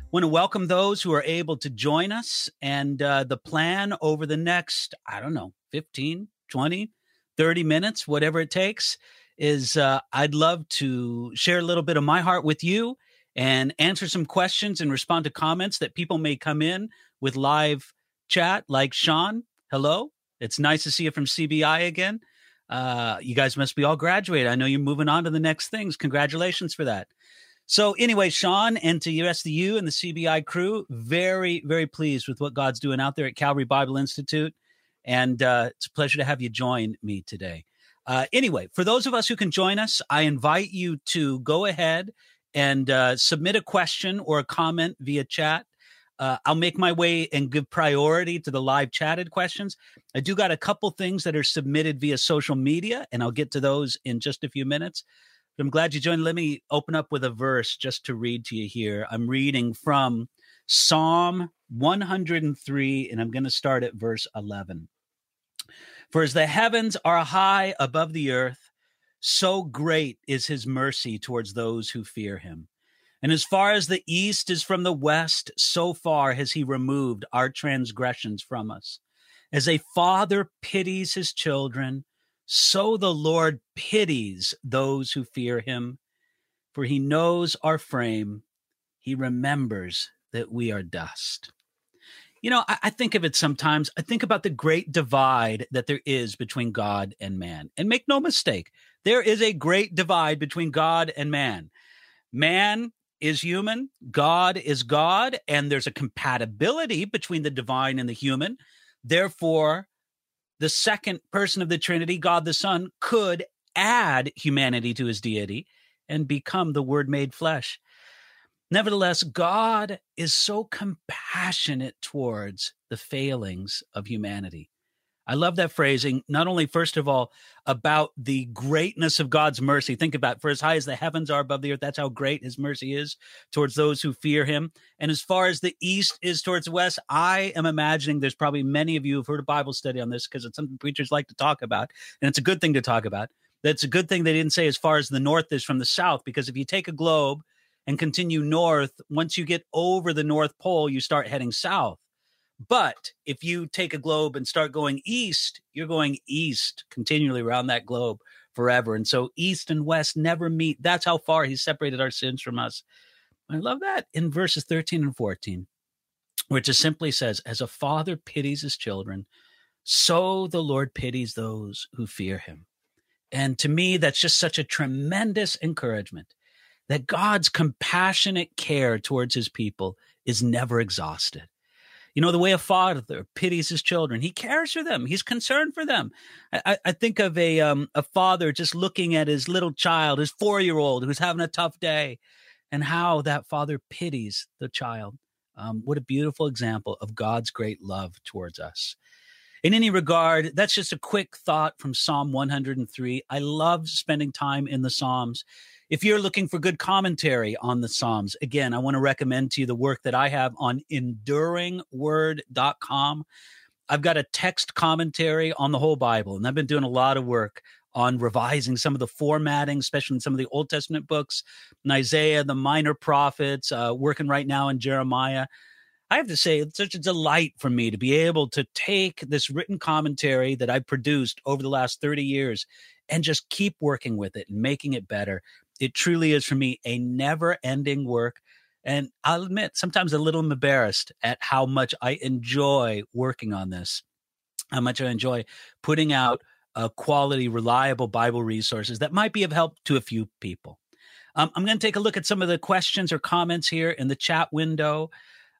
Want to welcome those who are able to join us. And the plan over the next, 15, 20, 30 minutes, whatever it takes, is I'd love to share a little bit of my heart with you and answer some questions and respond to comments that people may come in with live chat, like Sean. Hello. It's nice to see you from CBI again. You guys must be all graduated. I know you're moving on to the next things. Congratulations for that. So anyway, Sean, and to the rest of you and the CBI crew, very, very pleased with what God's doing out there at Calvary Bible Institute. And it's a pleasure to have you join me today. Anyway, for those of us who can join us, I invite you to go ahead and submit a question or a comment via chat. I'll make my way and give priority to the live chatted questions. I do got a couple things that are submitted via social media, and I'll get to those in just a few minutes. I'm glad you joined. Let me open up with a verse just to read to you here. I'm reading from Psalm 103, and I'm going to start at verse 11. For as the heavens are high above the earth, so great is his mercy towards those who fear him. And as far as the east is from the west, so far has he removed our transgressions from us. As a father pities his children, so the Lord pities those who fear him, for he knows our frame. He remembers that we are dust. You know, I think of it sometimes. I think about the great divide that there is between God and man. And make no mistake, there is a great divide between God and man. Man is human, God is God, and there's a compatibility between the divine and the human. Therefore, the second person of the Trinity, God the Son, could add humanity to his deity and become the Word made flesh. Nevertheless, God is so compassionate towards the failings of humanity. I love that phrasing, not only, first of all, about the greatness of God's mercy. Think about, for as high as the heavens are above the earth, that's how great his mercy is towards those who fear him. And as far as the east is towards the west, I am imagining there's probably many of you who've heard a Bible study on this because it's something preachers like to talk about. And it's a good thing to talk about. That's a good thing they didn't say as far as the north is from the south, because if you take a globe and continue north, once you get over the North Pole, you start heading south. But if you take a globe and start going east, you're going east continually around that globe forever. And so east and west never meet. That's how far he separated our sins from us. I love that in verses 13 and 14, where it just simply says, as a father pities his children, so the Lord pities those who fear him. And to me, that's just such a tremendous encouragement that God's compassionate care towards his people is never exhausted. You know, the way a father pities his children, he cares for them. He's concerned for them. I think of a father just looking at his little child, his 4-year-old who's having a tough day, and how that father pities the child. What a beautiful example of God's great love towards us. In any regard, that's just a quick thought from Psalm 103. I love spending time in the Psalms. If you're looking for good commentary on the Psalms, again, I want to recommend to you the work that I have on enduringword.com. I've got a text commentary on the whole Bible, and I've been doing a lot of work on revising some of the formatting, especially in some of the Old Testament books, in Isaiah, the minor prophets, working right now in Jeremiah. I have to say, it's such a delight for me to be able to take this written commentary that I've produced over the last 30 years and just keep working with it and making it better. It truly is, for me, a never-ending work. And I'll admit, sometimes a little embarrassed at how much I enjoy working on this, how much I enjoy putting out quality, reliable Bible resources that might be of help to a few people. I'm going to take a look at some of the questions or comments here in the chat window.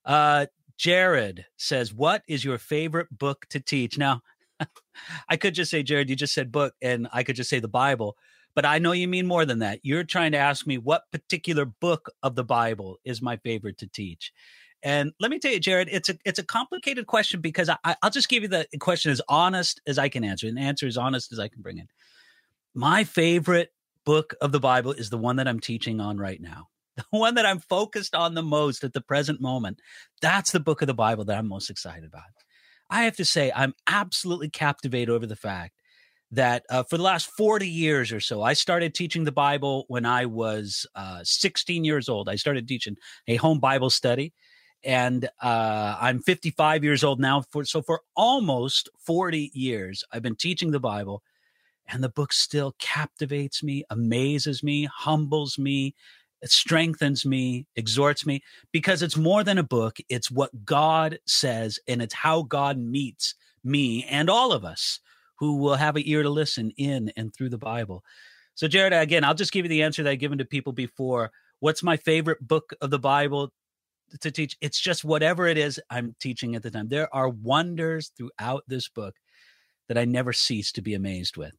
Jared says, what is your favorite book to teach? Now, I could just say, Jared, you just said book, and I could just say the Bible. But I know you mean more than that. You're trying to ask me what particular book of the Bible is my favorite to teach. And let me tell you, Jared, it's a complicated question because I'll just give you the question as honest as I can answer, and answer as honest as I can bring it. My favorite book of the Bible is the one that I'm teaching on right now, the one that I'm focused on the most at the present moment. That's the book of the Bible that I'm most excited about. I have to say, I'm absolutely captivated over the fact that for the last 40 years or so, I started teaching the Bible when I was 16 years old. I started teaching a home Bible study, and I'm 55 years old now. So for almost 40 years, I've been teaching the Bible, and the book still captivates me, amazes me, humbles me, it strengthens me, exhorts me, because it's more than a book. It's what God says, and it's how God meets me and all of us who will have an ear to listen in and through the Bible. So, Jared, again, I'll just give you the answer that I've given to people before. What's my favorite book of the Bible to teach? It's just whatever it is I'm teaching at the time. There are wonders throughout this book that I never cease to be amazed with.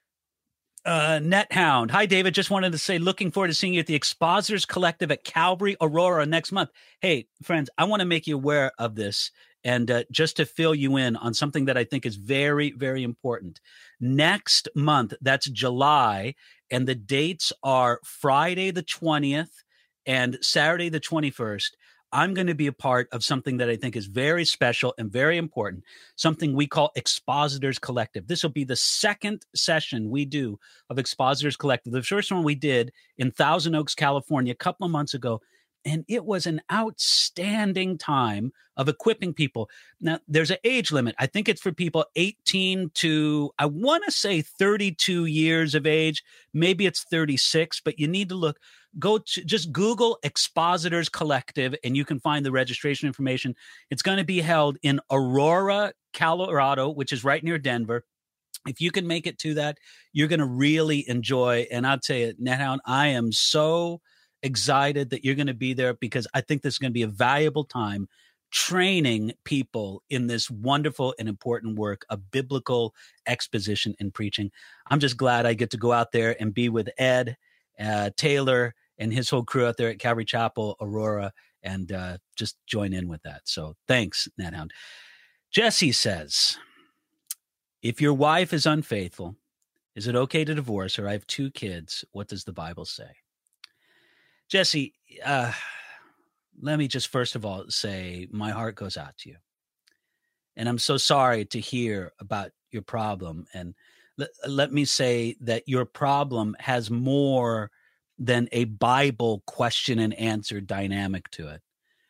NetHound. Hi, David. Just wanted to say, looking forward to seeing you at the Expositors Collective at Calvary Aurora next month. Hey, friends, I want to make you aware of this. And just to fill you in on something that I think is very, very important. Next month, that's July, and the dates are Friday the 20th and Saturday the 21st. I'm going to be a part of something that I think is very special and very important, something we call Expositors Collective. This will be the second session we do of Expositors Collective. The first one we did in Thousand Oaks, California, a couple of months ago. And it was an outstanding time of equipping people. Now, there's an age limit. I think it's for people 18 to, I want to say 32 years of age. Maybe it's 36, but you need to look. Just Google Expositors Collective, and you can find the registration information. It's going to be held in Aurora, Colorado, which is right near Denver. If you can make it to that, you're going to really enjoy. And I'll tell you, NetHound, I am so excited that you're going to be there, because I think this is going to be a valuable time training people in this wonderful and important work of biblical exposition and preaching. I'm just glad I get to go out there and be with Ed Taylor and his whole crew out there at Calvary Chapel, Aurora, and just join in with that. So thanks, NetHound. Jesse says, if your wife is unfaithful, is it okay to divorce her? I have 2 kids. What does the Bible say? Jesse, let me just first of all say my heart goes out to you. And I'm so sorry to hear about your problem. And let me say that your problem has more than a Bible question and answer dynamic to it.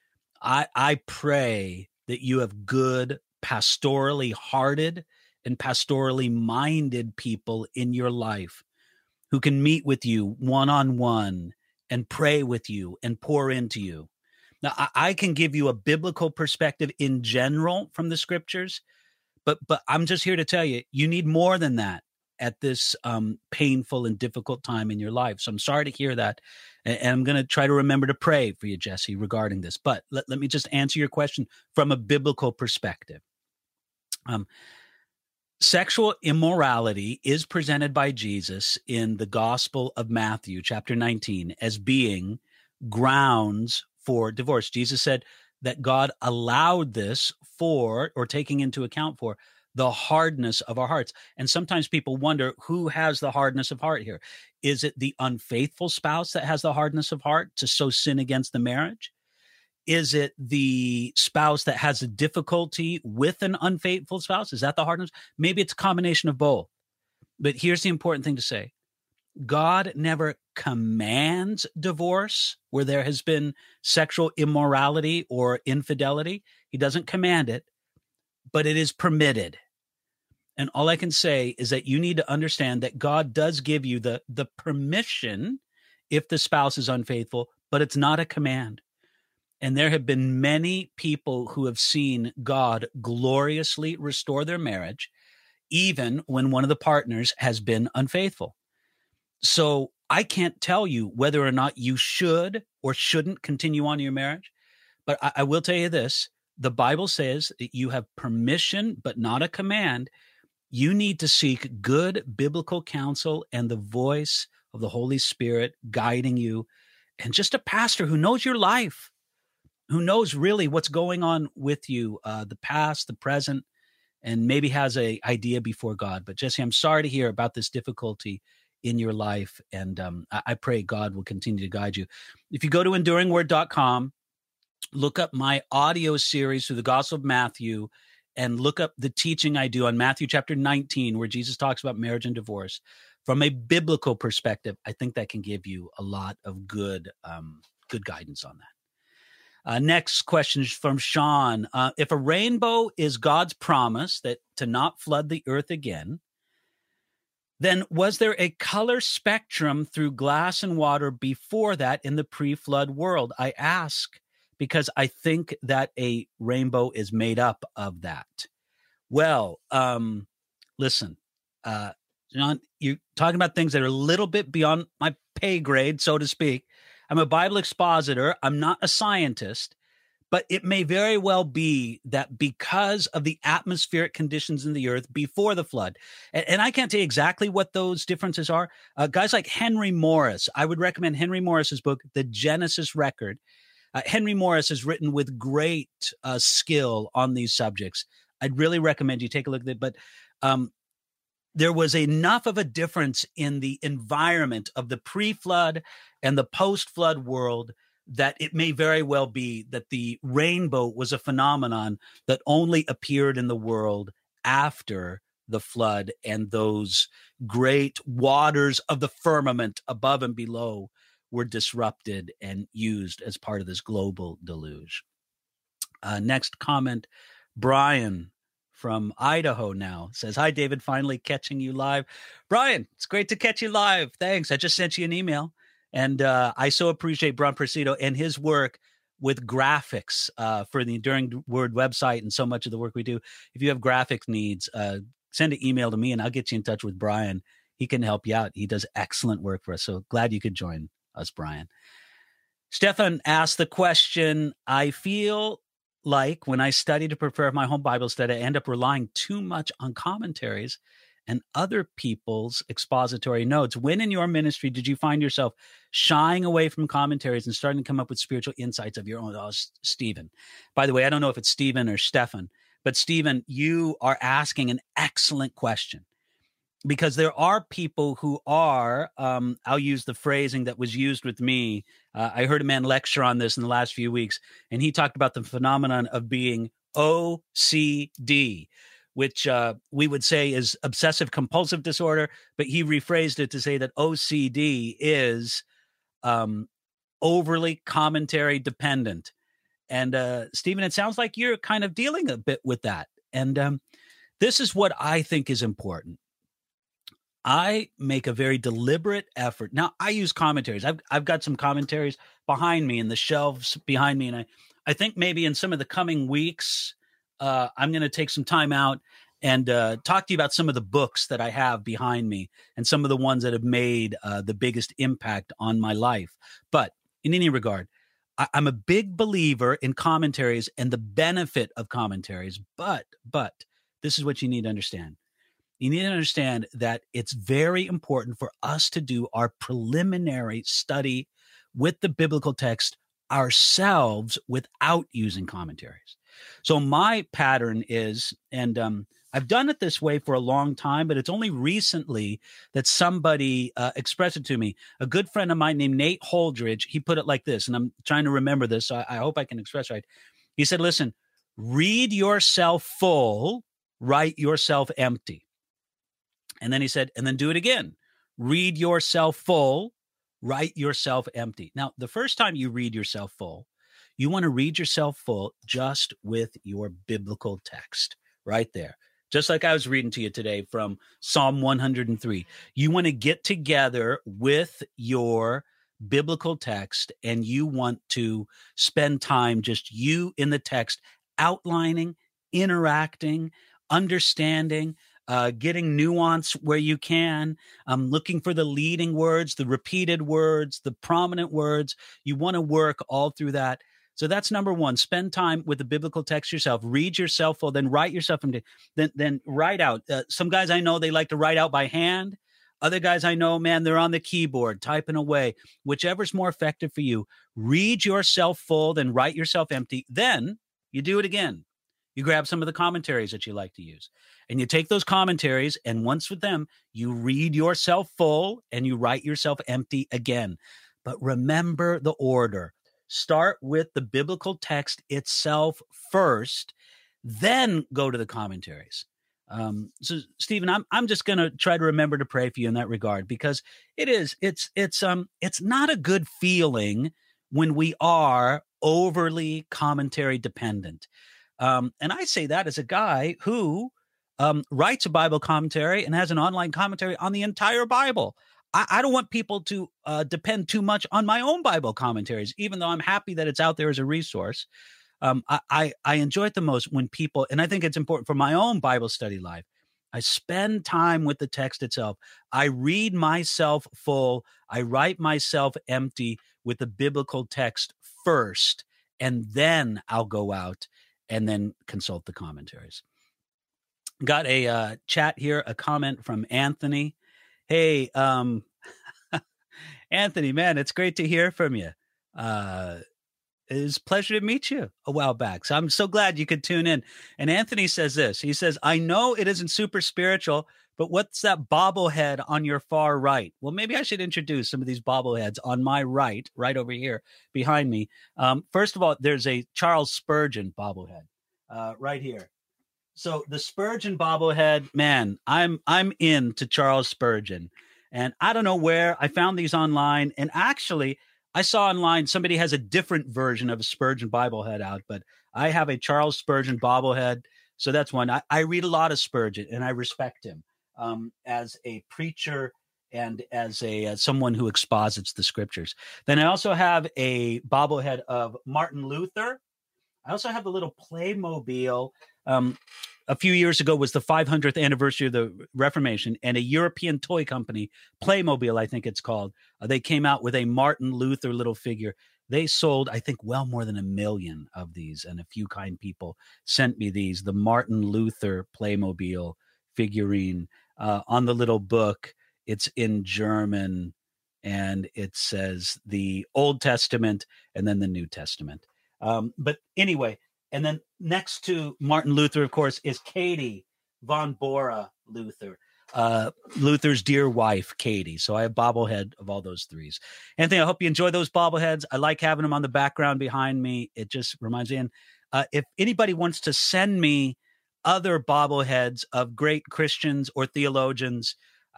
I pray that you have good, pastorally hearted and pastorally minded people in your life who can meet with you one-on-one and pray with you and pour into you. Now, I can give you a biblical perspective in general from the scriptures, but I'm just here to tell you, you need more than that at this painful and difficult time in your life. So I'm sorry to hear that. And I'm going to try to remember to pray for you, Jesse, regarding this. But let me just answer your question from a biblical perspective. Sexual immorality is presented by Jesus in the Gospel of Matthew, chapter 19, as being grounds for divorce. Jesus said that God allowed this for, or taking into account for, the hardness of our hearts. And sometimes people wonder, who has the hardness of heart here? Is it the unfaithful spouse that has the hardness of heart to so sin against the marriage? Is it the spouse that has a difficulty with an unfaithful spouse? Is that the hardness? Maybe it's a combination of both. But here's the important thing to say. God never commands divorce where there has been sexual immorality or infidelity. He doesn't command it, but it is permitted. And all I can say is that you need to understand that God does give you the permission if the spouse is unfaithful, but it's not a command. And there have been many people who have seen God gloriously restore their marriage, even when one of the partners has been unfaithful. So I can't tell you whether or not you should or shouldn't continue on your marriage, but I will tell you this. The Bible says that you have permission, but not a command. You need to seek good biblical counsel and the voice of the Holy Spirit guiding you, and just a pastor who knows your life, who knows really what's going on with you, the past, the present, and maybe has an idea before God. But Jesse, I'm sorry to hear about this difficulty in your life, and I pray God will continue to guide you. If you go to enduringword.com, look up my audio series through the Gospel of Matthew, and look up the teaching I do on Matthew chapter 19, where Jesus talks about marriage and divorce from a biblical perspective, I think that can give you a lot of good guidance on that. Next question is from Sean. If a rainbow is God's promise that to not flood the earth again, then was there a color spectrum through glass and water before that in the pre-flood world? I ask because I think that a rainbow is made up of that. Well, listen, John, you're talking about things that are a little bit beyond my pay grade, so to speak. I'm a Bible expositor. I'm not a scientist, but it may very well be that because of the atmospheric conditions in the earth before the flood, and I can't tell you exactly what those differences are. Guys like Henry Morris, I would recommend Henry Morris's book, The Genesis Record. Henry Morris has written with great skill on these subjects. I'd really recommend you take a look at it. But there was enough of a difference in the environment of the pre-flood and the post-flood world that it may very well be that the rainbow was a phenomenon that only appeared in the world after the flood and those great waters of the firmament above and below were disrupted and used as part of this global deluge. Next comment, Brian from Idaho now says, "Hi, David, finally catching you live." Brian, it's great to catch you live. Thanks. I just sent you an email. And I so appreciate Brian Presido and his work with graphics for the Enduring Word website and so much of the work we do. If you have graphic needs, send an email to me and I'll get you in touch with Brian. He can help you out. He does excellent work for us. So glad you could join us, Brian. Stefan asked the question, I feel like when I study to prepare my home Bible study, I end up relying too much on commentaries and other people's expository notes. When in your ministry did you find yourself shying away from commentaries and starting to come up with spiritual insights of your own? Oh, Stephen. By the way, I don't know if it's Stephen or Stefan, but Stephen, you are asking an excellent question. Because there are people who are, I'll use the phrasing that was used with me. I heard a man lecture on this in the last few weeks, and he talked about the phenomenon of being OCD, which we would say is obsessive compulsive disorder, but he rephrased it to say that OCD is overly commentary dependent. And Stephen, it sounds like you're kind of dealing a bit with that. And this is what I think is important. I make a very deliberate effort. Now, I use commentaries. I've got some commentaries behind me in the shelves behind me. And I think maybe in some of the coming weeks, I'm going to take some time out and talk to you about some of the books that I have behind me and some of the ones that have made the biggest impact on my life. But in any regard, I'm a big believer in commentaries and the benefit of commentaries. But this is what you need to understand. You need to understand that it's very important for us to do our preliminary study with the biblical text ourselves without using commentaries. So my pattern is, and I've done it this way for a long time, but it's only recently that somebody expressed it to me. A good friend of mine named Nate Holdridge, he put it like this, and I'm trying to remember this, so I hope I can express right. He said, listen, read yourself full, write yourself empty. And then he said, and then do it again. Read yourself full, write yourself empty. Now, the first time you read yourself full, you want to read yourself full just with your biblical text right there. Just like I was reading to you today from Psalm 103. You want to get together with your biblical text and you want to spend time just you in the text outlining, interacting, understanding, getting nuance where you can, looking for the leading words, the repeated words, the prominent words. You want to work all through that. So that's number one. Spend time with the biblical text yourself. Read yourself full, then write yourself, then write out. Some guys I know, they like to write out by hand. Other guys I know, man, they're on the keyboard typing away. Whichever's more effective for you. Read yourself full, then write yourself empty. Then you do it again. You grab some of the commentaries that you like to use. And you take those commentaries, and once with them, you read yourself full and you write yourself empty again. But remember the order. Start with the biblical text itself first, then go to the commentaries. So Stephen, I'm just going to try to remember to pray for you in that regard, because it's not a good feeling when we are overly commentary dependent. And I say that as a guy who writes a Bible commentary and has an online commentary on the entire Bible. I don't want people to depend too much on my own Bible commentaries, even though I'm happy that it's out there as a resource. I enjoy it the most when people, and I think it's important for my own Bible study life, I spend time with the text itself. I read myself full. I write myself empty with the biblical text first, and then I'll go out and then consult the commentaries. Got a chat here, a comment from Anthony. Hey, Anthony, man, it's great to hear from you. It was a pleasure to meet you a while back. So I'm so glad you could tune in. And Anthony says this. He says, I know it isn't super spiritual, but what's that bobblehead on your far right? Well, maybe I should introduce some of these bobbleheads on my right over here behind me. First of all, there's a Charles Spurgeon bobblehead right here. So the Spurgeon bobblehead, man, I'm into Charles Spurgeon. And I don't know where I found these online. And actually, I saw online somebody has a different version of a Spurgeon bobblehead out, but I have a Charles Spurgeon bobblehead. So that's one. I read a lot of Spurgeon, and I respect him as a preacher and as someone who exposits the scriptures. Then I also have a bobblehead of Martin Luther. I also have a little Playmobil. A few years ago was the 500th anniversary of the Reformation, and a European toy company, Playmobil, I think it's called, they came out with a Martin Luther little figure. They sold, I think, well more than 1 million of these, and a few kind people sent me these, the Martin Luther Playmobil figurine. On the little book, it's in German, and it says the Old Testament and then the New Testament. But anyway, and then next to Martin Luther, of course, is Katie von Bora Luther, Luther's dear wife, Katie. So I have bobblehead of all those threes. Anthony, I hope you enjoy those bobbleheads. I like having them on the background behind me. It just reminds me. And if anybody wants to send me other bobbleheads of great Christians or theologians,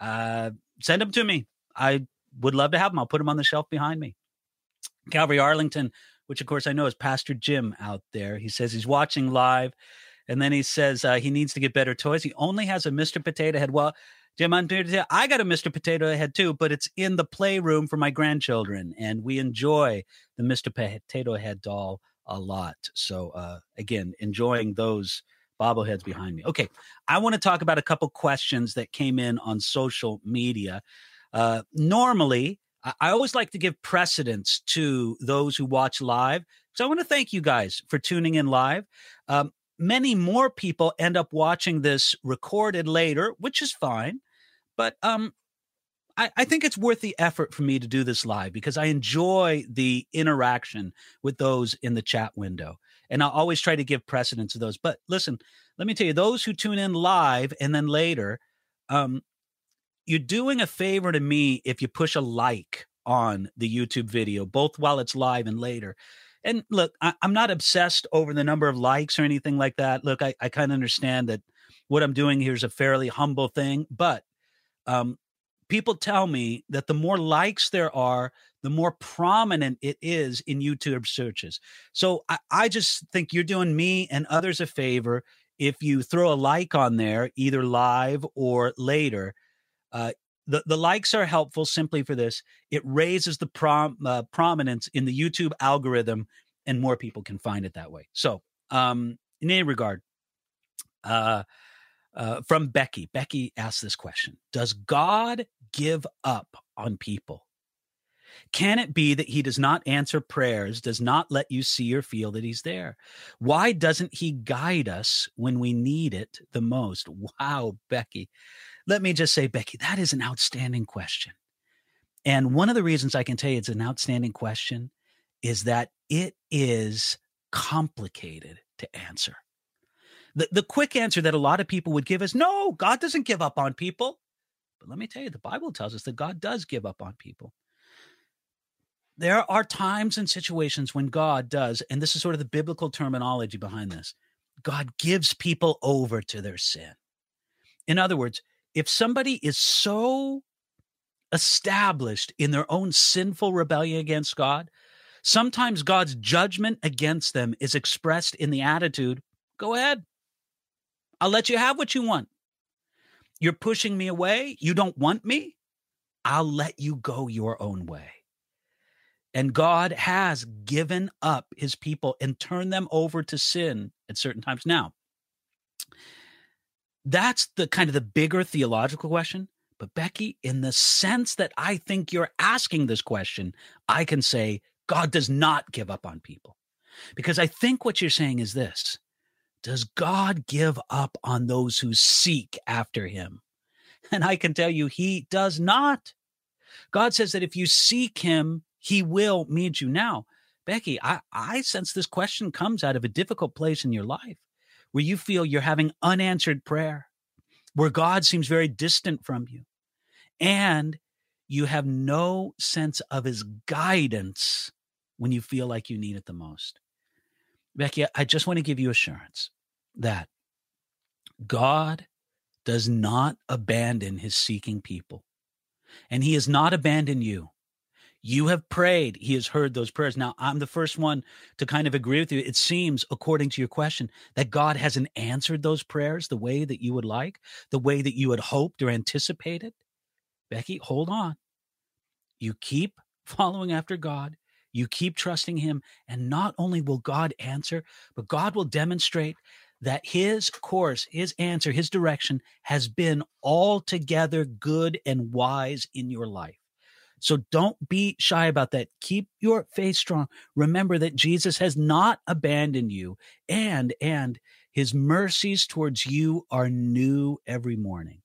send them to me. I would love to have them. I'll put them on the shelf behind me. Calvary Arlington, which of course I know is Pastor Jim out there. He says he's watching live, and then he says he needs to get better toys. He only has a Mr. Potato Head. Well, Jim, I'm here to tell you, I got a Mr. Potato Head too, but it's in the playroom for my grandchildren, and we enjoy the Mr. Potato Head doll a lot. So again, enjoying those bobbleheads behind me. Okay, I want to talk about a couple questions that came in on social media. Normally, I always like to give precedence to those who watch live. So I want to thank you guys for tuning in live. Many more people end up watching this recorded later, which is fine. But I think it's worth the effort for me to do this live because I enjoy the interaction with those in the chat window. And I'll always try to give precedence to those. But listen, let me tell you, those who tune in live and then later, you're doing a favor to me if you push a like on the YouTube video, both while it's live and later. And look, I'm not obsessed over the number of likes or anything like that. Look, I kind of understand that what I'm doing here is a fairly humble thing, but people tell me that the more likes there are, the more prominent it is in YouTube searches. So I just think you're doing me and others a favor if you throw a like on there, either live or later. The likes are helpful simply for this. It raises the prominence in the YouTube algorithm, and more people can find it that way. So in any regard, from Becky. Becky asked this question. Does God give up on people? Can it be that he does not answer prayers, does not let you see or feel that he's there? Why doesn't he guide us when we need it the most? Wow, Becky. Let me just say, Becky, that is an outstanding question. And one of the reasons I can tell you it's an outstanding question is that it is complicated to answer. The quick answer that a lot of people would give is, no, God doesn't give up on people. But let me tell you, the Bible tells us that God does give up on people. There are times and situations when God does, and this is sort of the biblical terminology behind this, God gives people over to their sin. In other words, if somebody is so established in their own sinful rebellion against God, sometimes God's judgment against them is expressed in the attitude, go ahead. I'll let you have what you want. You're pushing me away. You don't want me. I'll let you go your own way. And God has given up his people and turned them over to sin at certain times. Now, that's the kind of the bigger theological question. But Becky, in the sense that I think you're asking this question, I can say God does not give up on people. Because I think what you're saying is this: does God give up on those who seek after him? And I can tell you, he does not. God says that if you seek him, he will meet you. Now, Becky, I sense this question comes out of a difficult place in your life where you feel you're having unanswered prayer, where God seems very distant from you, and you have no sense of his guidance when you feel like you need it the most. Becky, I just want to give you assurance that God does not abandon his seeking people, and he has not abandoned you. You have prayed. He has heard those prayers. Now, I'm the first one to kind of agree with you. It seems, according to your question, that God hasn't answered those prayers the way that you would like, the way that you had hoped or anticipated. Becky, hold on. You keep following after God. You keep trusting him. And not only will God answer, but God will demonstrate that his course, his answer, his direction has been altogether good and wise in your life. So don't be shy about that. Keep your faith strong. Remember that Jesus has not abandoned you, and his mercies towards you are new every morning.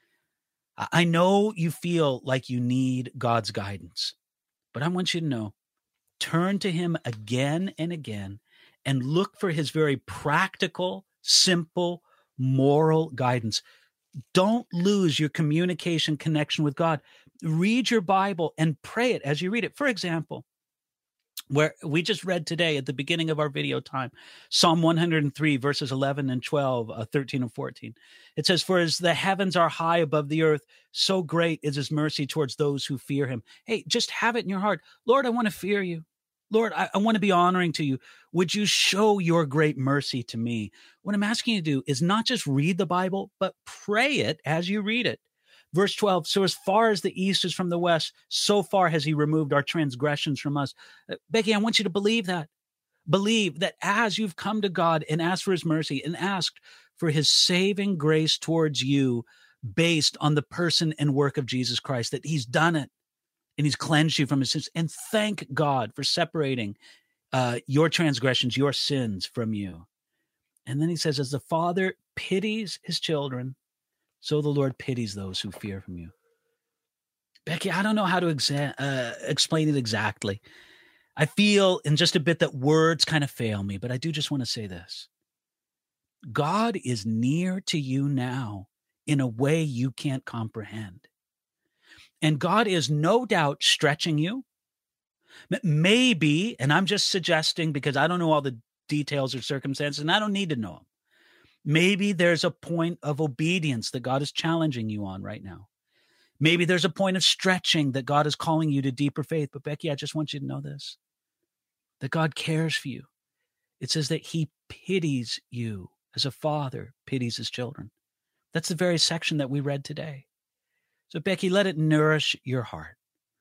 I know you feel like you need God's guidance, but I want you to know, turn to him again and again and look for his very practical, simple, moral guidance. Don't lose your communication connection with God. Read your Bible and pray it as you read it. For example, where we just read today at the beginning of our video time, Psalm 103, verses 11 and 12, 13 and 14. It says, "For as the heavens are high above the earth, so great is his mercy towards those who fear him." Hey, just have it in your heart. Lord, I want to fear you. Lord, I want to be honoring to you. Would you show your great mercy to me? What I'm asking you to do is not just read the Bible, but pray it as you read it. Verse 12, "So as far as the east is from the west, so far has he removed our transgressions from us." Becky, I want you to believe that. Believe that as you've come to God and asked for his mercy and asked for his saving grace towards you based on the person and work of Jesus Christ, that he's done it. And he's cleansed you from his sins. And thank God for separating your transgressions, your sins from you. And then he says, as the Father pities his children, so the Lord pities those who fear from you. Becky, I don't know how to explain it exactly. I feel in just a bit that words kind of fail me, but I do just want to say this. God is near to you now in a way you can't comprehend. And God is no doubt stretching you. Maybe, and I'm just suggesting because I don't know all the details or circumstances, and I don't need to know them. Maybe there's a point of obedience that God is challenging you on right now. Maybe there's a point of stretching that God is calling you to deeper faith. But Becky, I just want you to know this, that God cares for you. It says that he pities you as a father pities his children. That's the very section that we read today. So, Becky, let it nourish your heart.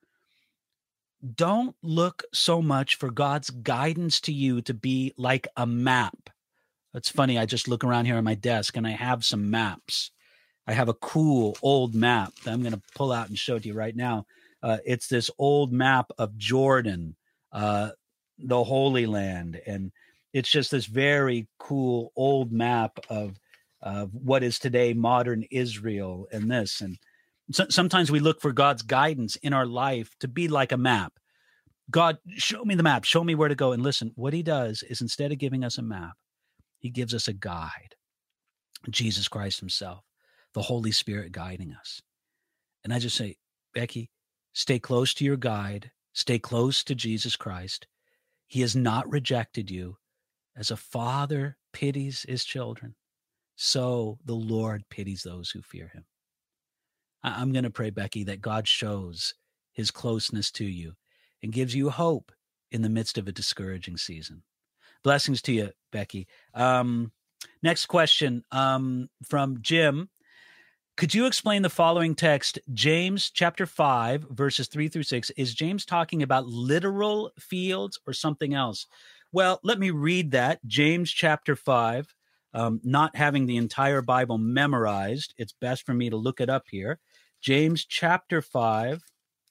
Don't look so much for God's guidance to you to be like a map. It's funny, I just look around here on my desk and I have some maps. I have a cool old map that I'm going to pull out and show it to you right now. It's this old map of Jordan, the Holy Land. And it's just this very cool old map of what is today modern Israel and this. And sometimes we look for God's guidance in our life to be like a map. God, show me the map. Show me where to go. And listen, what he does is instead of giving us a map, he gives us a guide. Jesus Christ himself, the Holy Spirit guiding us. And I just say, Becky, stay close to your guide. Stay close to Jesus Christ. He has not rejected you. As a father pities his children, so the Lord pities those who fear him. I'm going to pray, Becky, that God shows his closeness to you and gives you hope in the midst of a discouraging season. Blessings to you, Becky. Next question from Jim. Could you explain the following text, James chapter 5, verses 3 through 6? Is James talking about literal fields or something else? Well, let me read that. James chapter 5, not having the entire Bible memorized, it's best for me to look it up here. James chapter 5,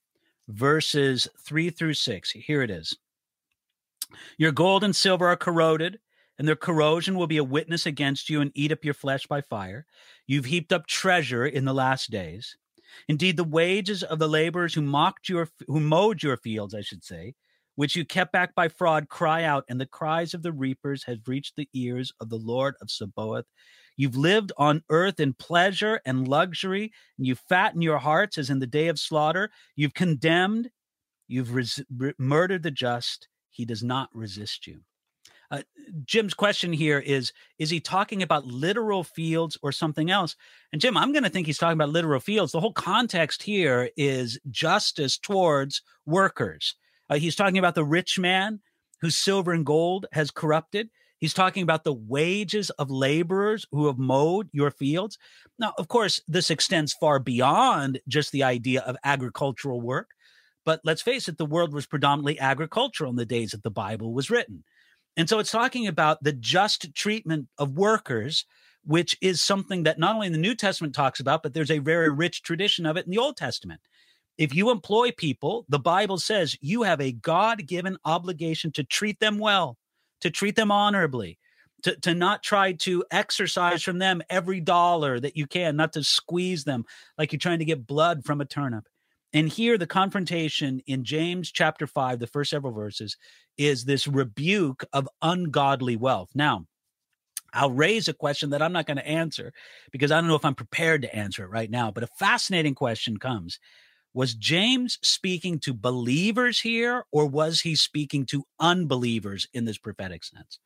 verses 3 through 6. Here it is. Your gold and silver are corroded, and their corrosion will be a witness against you and eat up your flesh by fire. You've heaped up treasure in the last days. Indeed, the wages of the laborers who mowed your fields, which you kept back by fraud, cry out, and the cries of the reapers have reached the ears of the Lord of Sabaoth. You've lived on earth in pleasure and luxury, and you fatten your hearts as in the day of slaughter. You've condemned, you've murdered the just. He does not resist you. Jim's question here is he talking about literal fields or something else? And Jim, I'm going to think he's talking about literal fields. The whole context here is justice towards workers. He's talking about the rich man whose silver and gold has corrupted. He's talking about the wages of laborers who have mowed your fields. Now, of course, this extends far beyond just the idea of agricultural work. But let's face it, the world was predominantly agricultural in the days that the Bible was written. And so it's talking about the just treatment of workers, which is something that not only the New Testament talks about, but there's a very rich tradition of it in the Old Testament. If you employ people, the Bible says you have a God-given obligation to treat them well, to treat them honorably, to not try to exercise from them every dollar that you can, not to squeeze them like you're trying to get blood from a turnip. And here the confrontation in James chapter 5, the first several verses, is this rebuke of ungodly wealth. Now, I'll raise a question that I'm not going to answer because I don't know if I'm prepared to answer it right now, but a fascinating question comes. Was James speaking to believers here, or was he speaking to unbelievers in this prophetic sense?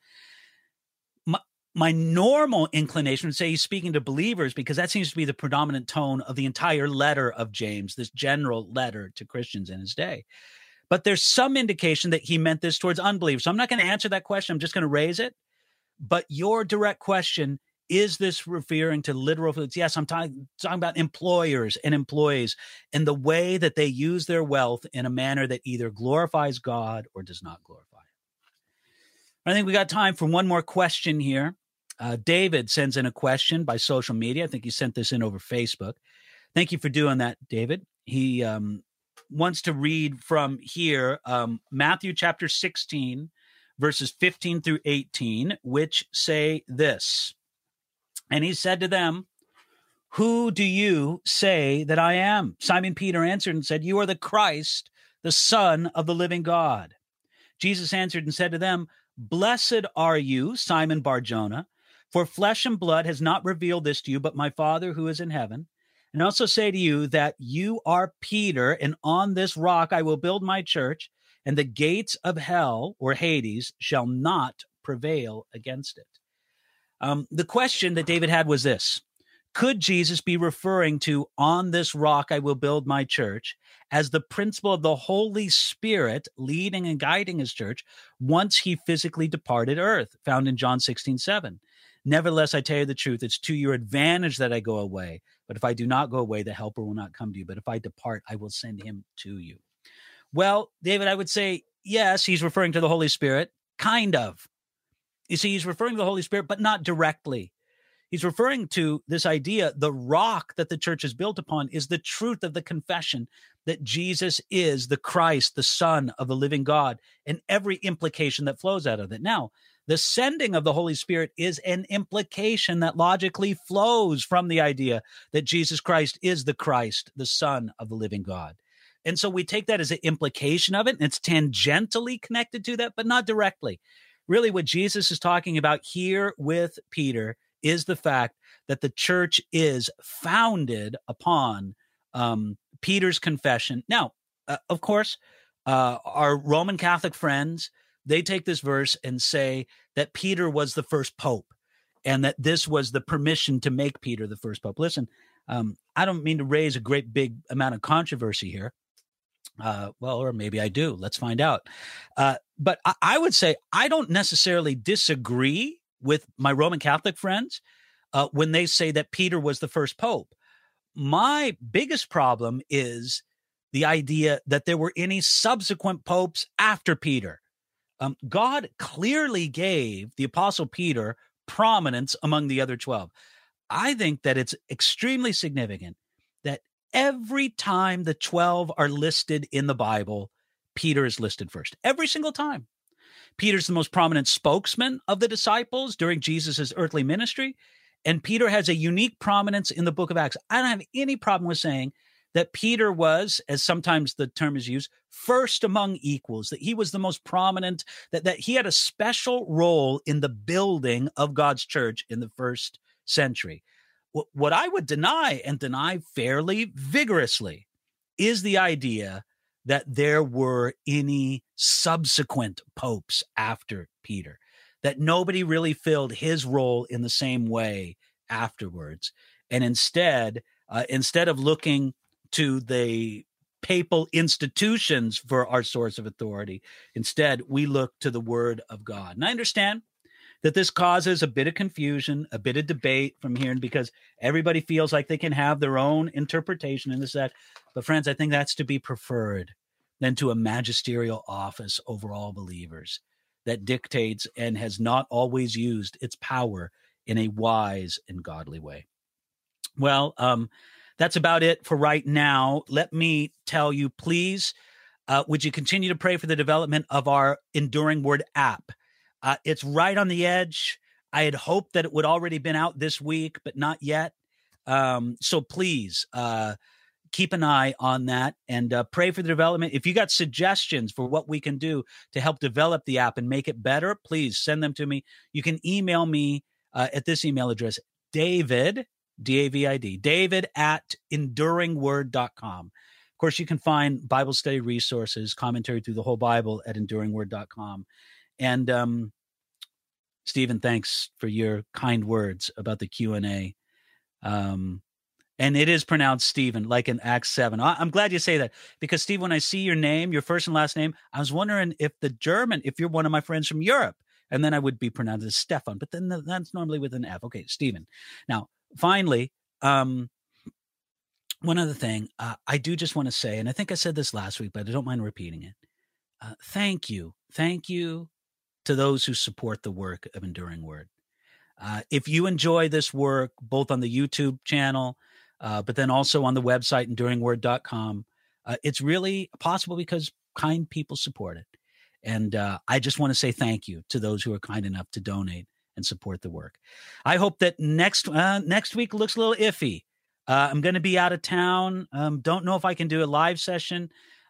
My normal inclination would say he's speaking to believers because that seems to be the predominant tone of the entire letter of James, this general letter to Christians in his day. But there's some indication that he meant this towards unbelievers. So I'm not going to answer that question. I'm just going to raise it. But your direct question, is this referring to literal fields? Yes, I'm talking about employers and employees and the way that they use their wealth in a manner that either glorifies God or does not glorify Him. I think we got time for one more question here. David sends in a question by social media. I think he sent this in over Facebook. Thank you for doing that, David. He wants to read from here, Matthew chapter 16, verses 15 through 18, which say this. And he said to them, "Who do you say that I am?" Simon Peter answered and said, "You are the Christ, the Son of the living God." Jesus answered and said to them, "Blessed are you, Simon Bar-Jonah, for flesh and blood has not revealed this to you, but my Father who is in heaven. And I also say to you that you are Peter, and on this rock I will build my church, and the gates of hell, or Hades, shall not prevail against it." The question that David had was this: could Jesus be referring to "on this rock I will build my church" as the principle of the Holy Spirit leading and guiding his church once he physically departed earth, found in John 16:7? "Nevertheless, I tell you the truth, it's to your advantage that I go away. But if I do not go away, the helper will not come to you. But if I depart, I will send him to you." Well, David, I would say, yes, he's referring to the Holy Spirit, kind of. You see, he's referring to the Holy Spirit, but not directly. He's referring to this idea, the rock that the church is built upon is the truth of the confession that Jesus is the Christ, the Son of the living God, and every implication that flows out of it. Now, the sending of the Holy Spirit is an implication that logically flows from the idea that Jesus Christ is the Christ, the Son of the living God. And so we take that as an implication of it, and it's tangentially connected to that, but not directly. Really, what Jesus is talking about here with Peter is the fact that the church is founded upon Peter's confession. Now, of course, our Roman Catholic friends they take this verse and say that Peter was the first pope and that this was the permission to make Peter the first pope. Listen, I don't mean to raise a great big amount of controversy here. Well, or maybe I do. Let's find out. But I would say I don't necessarily disagree with my Roman Catholic friends when they say that Peter was the first pope. My biggest problem is the idea that there were any subsequent popes after Peter. God clearly gave the Apostle Peter prominence among the other 12. I think that it's extremely significant that every time the 12 are listed in the Bible, Peter is listed first. Every single time. Peter's the most prominent spokesman of the disciples during Jesus' earthly ministry, and Peter has a unique prominence in the book of Acts. I don't have any problem with saying that Peter was, as sometimes the term is used, first among equals, that he was the most prominent, that he had a special role in the building of God's church in the first century. What I would deny, and deny fairly vigorously, is the idea that there were any subsequent popes after Peter, that nobody really filled his role in the same way afterwards. And instead of looking to the papal institutions for our source of authority, instead we look to the word of God. And I understand that this causes a bit of confusion, a bit of debate from here, because everybody feels like they can have their own interpretation in this, that. But friends, I think that's to be preferred than to a magisterial office over all believers that dictates and has not always used its power in a wise and godly way. Well, that's about it for right now. Let me tell you, please, would you continue to pray for the development of our Enduring Word app? It's right on the edge. I had hoped that it would already been out this week, but not yet. So please keep an eye on that and pray for the development. If you got suggestions for what we can do to help develop the app and make it better, please send them to me. You can email me at this email address, David, D-A-V-I-D, David@enduringword.com. Of course, you can find Bible study resources, commentary through the whole Bible at enduringword.com. And Stephen, thanks for your kind words about the Q&A. And it is pronounced Stephen, like in Acts 7. I'm glad you say that, because, Steve, when I see your name, your first and last name, I was wondering if you're one of my friends from Europe, and then I would be pronounced as Stefan, but then that's normally with an F. Okay, Stephen. Now, finally, one other thing, I do just want to say, and I think I said this last week, but I don't mind repeating it. Thank you. Thank you to those who support the work of Enduring Word. If you enjoy this work, both on the YouTube channel, but then also on the website, enduringword.com, it's really possible because kind people support it. And I just want to say thank you to those who are kind enough to donate and support the work. I hope that next week looks a little iffy. I'm going to be out of town. Don't know if I can do a live session.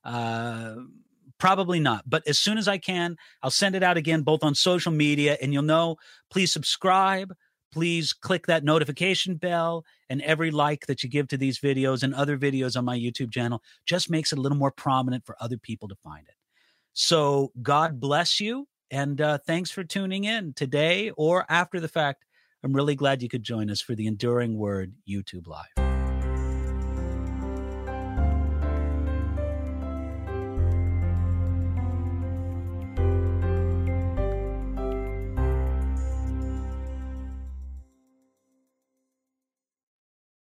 Probably not. But as soon as I can, I'll send it out again, both on social media. And you'll know, please subscribe. Please click that notification bell, and every like that you give to these videos and other videos on my YouTube channel just makes it a little more prominent for other people to find it. So God bless you. And thanks for tuning in today or after the fact. I'm really glad you could join us for the Enduring Word YouTube Live.